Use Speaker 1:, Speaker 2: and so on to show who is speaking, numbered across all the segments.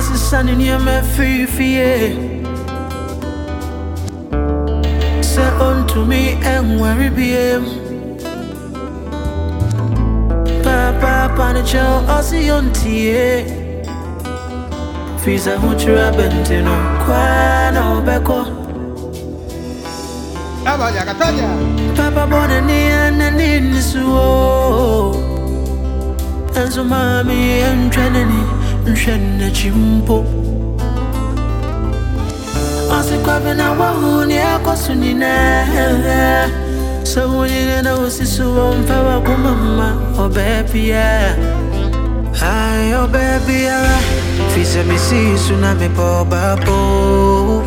Speaker 1: yes, the sun in your me free fear. Say unto me and worry be him. Papa panicho osi ontie. Fisa huchura bentino kwa na obeko.
Speaker 2: Abaya Catania.
Speaker 1: Papa bone ni anani nisuo. Enzo mami entreneni nshenne chimpo. Ase kwa bena wahuni yako sunine. So unine na usisuo mpewa kumama. Oh baby yeah. Ay oh baby yeah. Fisa misi sunami po babo.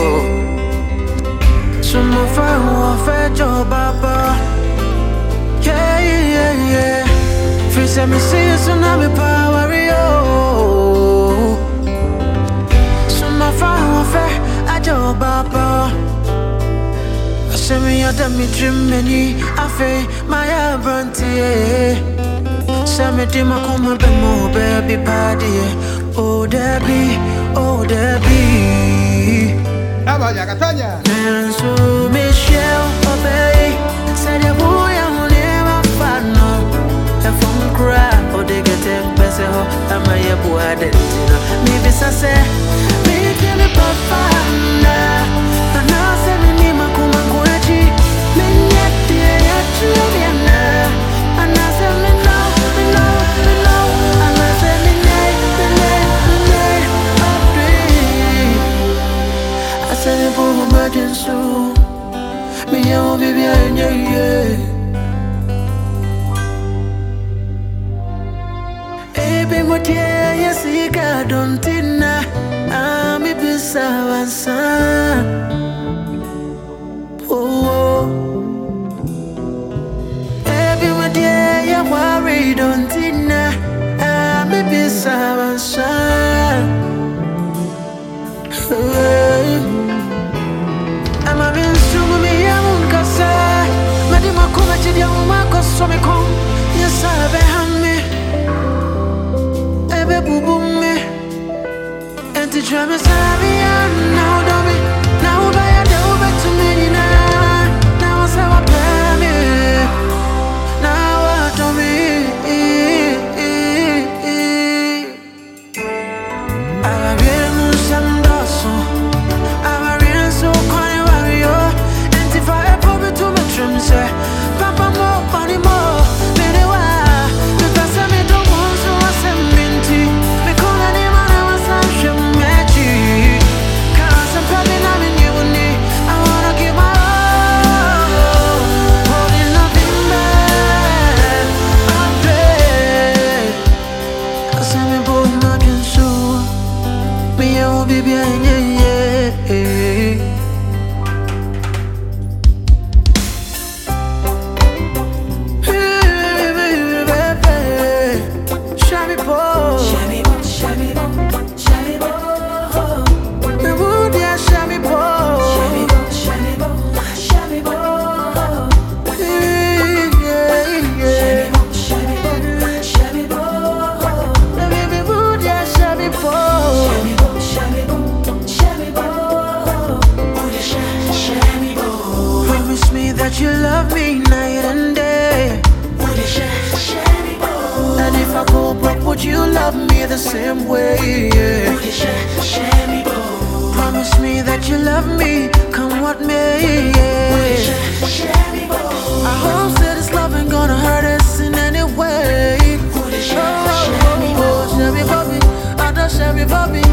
Speaker 1: Sumo fa huo fejo baba. Yeah yeah yeah. Fisa misi sunami power yo. Sumo fa huo fe ajo baba. Asemi yada mi dream many afe my brandy. Semi di makuma be mo baby party. Oh Debbie, oh Debbie.
Speaker 2: Abaya Catania.
Speaker 1: Nanso Michelle obey. Said ya boy I never fano. If I'm cry or they get them best ho. Am I a boy identity? Maybe say me tell me papa na. And I say me makuma kuechi. Me nyet ya chumi na. And I say me no. And I say me I said it for emergency. Me and baby yeah. Baby mo tie yes ika don't tina. Ami bisa wansa. Oh. Baby mo tie ya worry don't tina. Ami bisa wansa. Ama minsumu mi yamunkasa. Madi makuma chidi ya umako some kom. Yesa be hame. Ebe bubu me. Enti drama sabi ya now domi. Now ubaya de ube to me na. Now I say what me. Now I domi. Papa more, money more, many why? Because I made the ones who was a minty. Me call any man I was some magic. Cause I'm probably not in you need. I wanna give my all. Holding nothing back. I'm dead. Cause I'm a boy, not in so. Me, I will be behind you, yeah. That you love me night and day. And if I go broke, would you love me the same way? Yeah. Promise me that you love me, come what may. Yeah. I hope that this love ain't gonna hurt us in any way. Oh, Shabby Bobby, I don't Shabby Bobby.